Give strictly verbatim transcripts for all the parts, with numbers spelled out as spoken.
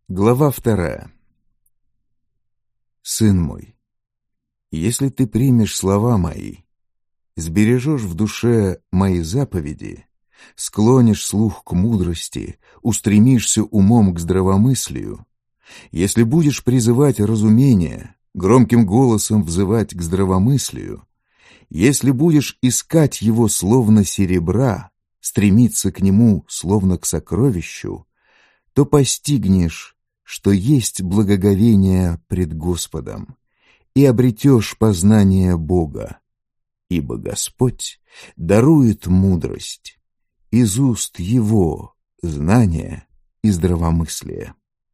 Глава вторая. Сын мой, если ты примешь слова мои, сбережешь в душе мои заповеди, склонишь слух к мудрости, устремишься умом к здравомыслию, если будешь призывать разумение, громким голосом взывать к здравомыслию, если будешь искать его словно серебра, стремиться к нему словно к сокровищу, то постигнешь, что есть благоговение пред Господом, и обретешь познание Бога, ибо Господь дарует мудрость, из уст Его знание и здравомыслие.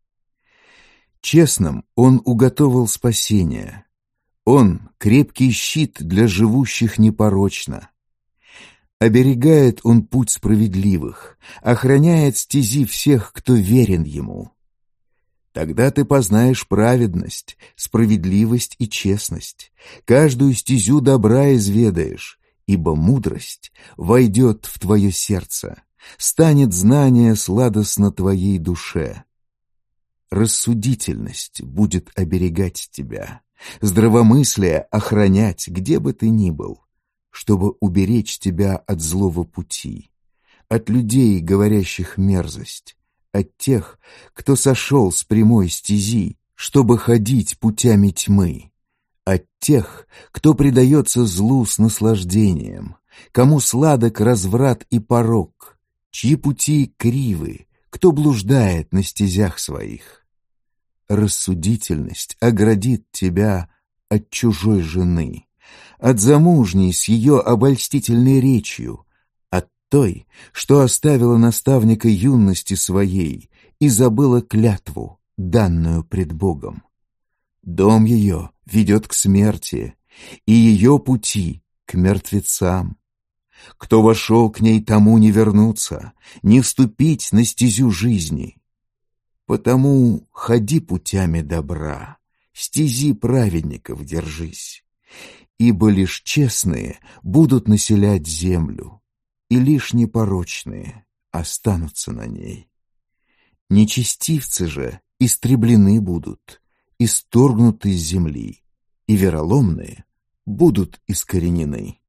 Честным Он уготовил спасение, Он — крепкий щит для живущих непорочно. Оберегает Он путь справедливых, охраняет стези всех, кто верен Ему. Тогда ты познаешь праведность, справедливость и честность, каждую стезю добра изведаешь, ибо мудрость войдет в твое сердце, станет знание сладостно твоей душе. Рассудительность будет оберегать тебя, здравомыслие охранять, где бы ты ни был, чтобы уберечь тебя от злого пути, от людей, говорящих мерзость, от тех, кто сошел с прямой стези, чтобы ходить путями тьмы, от тех, кто предается злу с наслаждением, кому сладок разврат и порок, чьи пути кривы, кто блуждает на стезях своих. Рассудительность оградит тебя от чужой жены, от замужней с ее обольстительной речью, от той, что оставила наставника юности своей и забыла клятву, данную пред Богом. Дом ее ведет к смерти, и ее пути к мертвецам. Кто вошел к ней, тому не вернуться, не вступить на стезю жизни. Потому ходи путями добра, стези праведников держись, ибо лишь честные будут населять землю, и лишь непорочные останутся на ней. Нечестивцы же истреблены будут, исторгнуты из земли, и вероломные будут искоренены.